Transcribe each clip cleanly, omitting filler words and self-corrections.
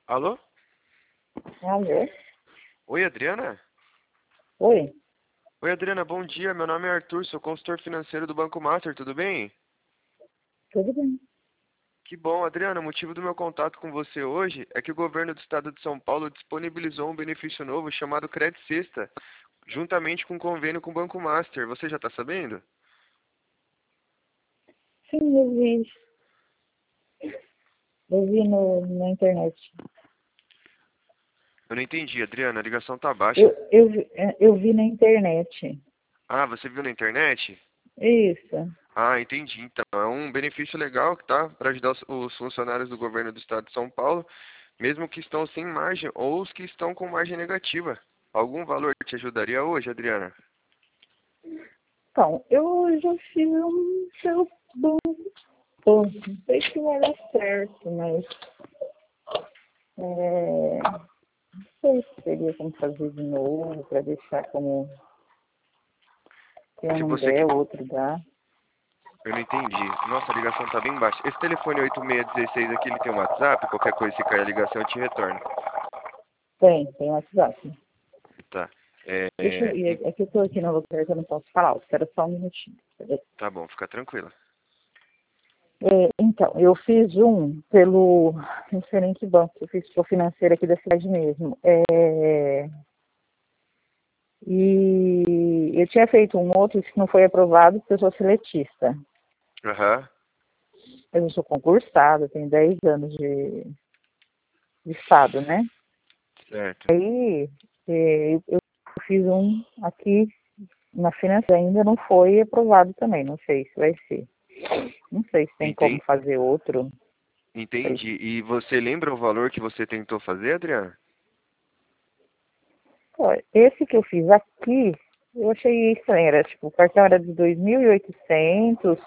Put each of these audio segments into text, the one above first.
Alô? Alô? Oi, Adriana? Oi, Oi, Adriana, bom dia. Meu nome é Arthur, sou consultor financeiro do Banco Master, tudo bem? tudo bem? Que bom, Adriana. O motivo do meu contato com você hoje é que o governo do estado de São Paulo disponibilizou um benefício novo chamado Crédito Sexta, juntamente com um convênio com o Banco Master. Você já está sabendo? Sim, eu vi na internet. Eu não entendi, Adriana, a ligação tá baixa. Eu vi na internet. Ah, você viu na internet? Isso. Ah, entendi. Então, é um benefício legal que tá para ajudar os funcionários do governo do estado de São Paulo, mesmo que estão sem margem ou os que estão com margem negativa. Algum valor te ajudaria hoje, Adriana? Então, eu já fiz um seu banco. Não sei se vai dar certo, mas não sei se teria como fazer de novo para deixar como se um Se não você der, que... o outro dá. Eu não entendi. Nossa, a ligação tá bem baixa. Esse telefone 8616 aqui, ele tem um WhatsApp? Qualquer coisa, se cair a ligação, eu te retorno. Tem WhatsApp. Tá. É que eu tô aqui no lugar que eu não posso falar. Espera só um minutinho. Tá bom, fica tranquila. Então, eu fiz um pelo, não sei nem que banco, eu fiz pelo financeiro aqui da cidade mesmo. E eu tinha feito um outro que não foi aprovado porque eu sou seletista. Aham, Eu sou concursada, tenho 10 anos de estado, né? certo. Aí eu fiz um aqui na financeira, ainda não foi aprovado também, não sei se vai ser. Não sei se tem como Enten- fazer outro. Não sei. Entendi. E você lembra o valor que você tentou fazer, Adriana? Pô, esse que eu fiz aqui, eu achei estranho. Era tipo, o cartão era de 2.800,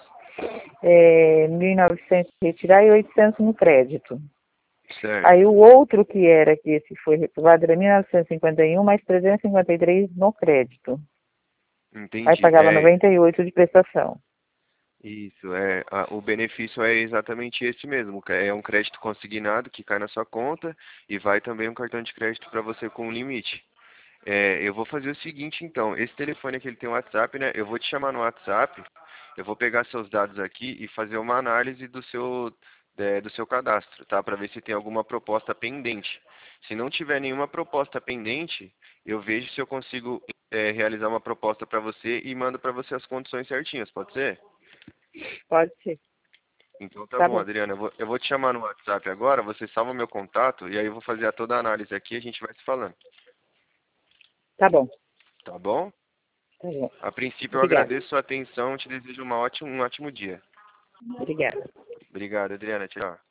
1.900 retirar e 800 no crédito. Aí Certo. o outro que era, que esse foi reprovado, era 1.951 mais 353 no crédito. Aí Entendi. pagava 98 de prestação. Isso, o benefício é exatamente esse mesmo, é um crédito consignado que cai na sua conta e vai também um cartão de crédito para você com limite. Eu vou fazer o seguinte então, esse telefone aqui ele tem um WhatsApp, né? Eu vou te chamar no WhatsApp, eu vou pegar seus dados aqui e fazer uma análise do seu cadastro, tá? Para ver se tem alguma proposta pendente. Se não tiver nenhuma proposta pendente, eu vejo se eu consigo realizar uma proposta para você e mando para você as condições certinhas, pode ser? Pode ser. Então tá Tá bom, bom. Adriana. Eu vou te chamar no WhatsApp agora, você salva meu contato e aí eu vou fazer toda a análise aqui e a gente vai se falando. Tá bom. Tá bom? Tá bom. A princípio eu Obrigada. agradeço sua atenção e te desejo um ótimo dia. Obrigada. Obrigado, Adriana. Tchau.